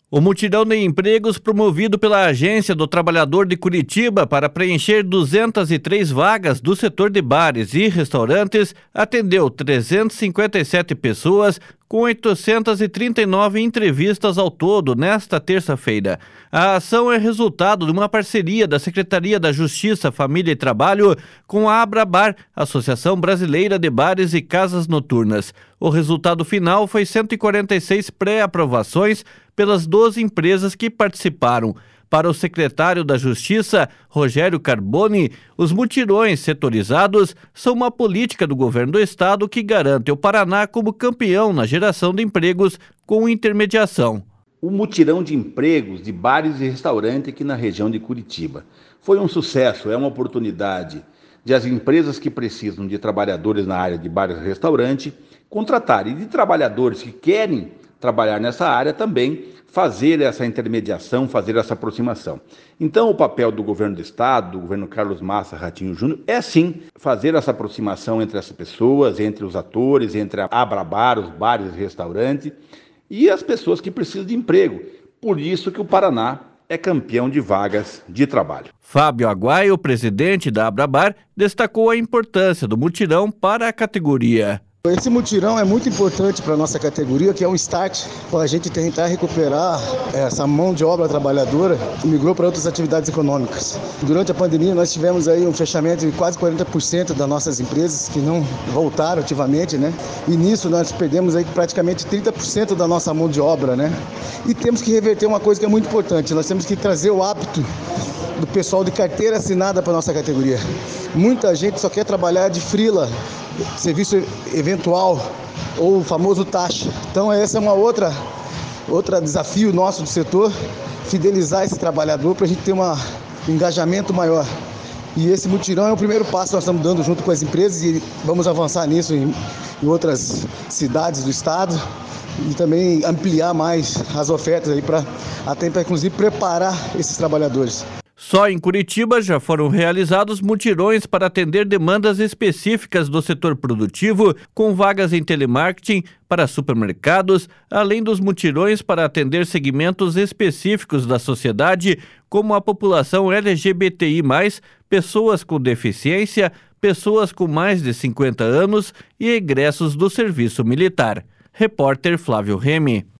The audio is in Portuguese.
O mutirão de empregos promovido pela Agência do Trabalhador de Curitiba para preencher 203 vagas do setor de bares e restaurantes atendeu 357 pessoas com 839 entrevistas ao todo nesta terça-feira. A ação é resultado de uma parceria da Secretaria da Justiça, Família e Trabalho com a Abrabar, Associação Brasileira de Bares e Casas Noturnas. O resultado final foi 146 pré-aprovações pelas 12 empresas que participaram. Para o secretário da Justiça, Rogério Carboni, os mutirões setorizados são uma política do governo do estado que garante o Paraná como campeão na geração de empregos com intermediação. O mutirão de empregos de bares e restaurantes aqui na região de Curitiba foi um sucesso, é uma oportunidade de as empresas que precisam de trabalhadores na área de bares e restaurantes contratarem, e de trabalhadores que querem trabalhar nessa área também fazer essa intermediação, fazer essa aproximação. Então, o papel do governo do estado, do governo Carlos Massa Ratinho Júnior, é sim fazer essa aproximação entre as pessoas, entre os atores, entre a Abrabar, os bares e restaurantes e as pessoas que precisam de emprego. Por isso que o Paraná é campeão de vagas de trabalho. Fábio Aguaio, presidente da Abrabar, destacou a importância do mutirão para a categoria. Esse mutirão é muito importante para a nossa categoria, que é um start para a gente tentar recuperar essa mão de obra trabalhadora que migrou para outras atividades econômicas. Durante a pandemia nós tivemos aí um fechamento de quase 40% das nossas empresas que não voltaram ativamente, né? E nisso nós perdemos aí praticamente 30% da nossa mão de obra, né? E temos que reverter uma coisa que é muito importante, nós temos que trazer o hábito do pessoal de carteira assinada para a nossa categoria. Muita gente só quer trabalhar de freela, serviço eventual ou o famoso taxa. Então esse é outra desafio nosso do setor, fidelizar esse trabalhador para a gente ter um engajamento maior. E esse mutirão é o primeiro passo que nós estamos dando junto com as empresas e vamos avançar nisso em outras cidades do estado e também ampliar mais as ofertas aí para inclusive preparar esses trabalhadores. Só em Curitiba já foram realizados mutirões para atender demandas específicas do setor produtivo, com vagas em telemarketing para supermercados, além dos mutirões para atender segmentos específicos da sociedade, como a população LGBTI+, pessoas com deficiência, pessoas com mais de 50 anos e egressos do serviço militar. Repórter Flávio Remy.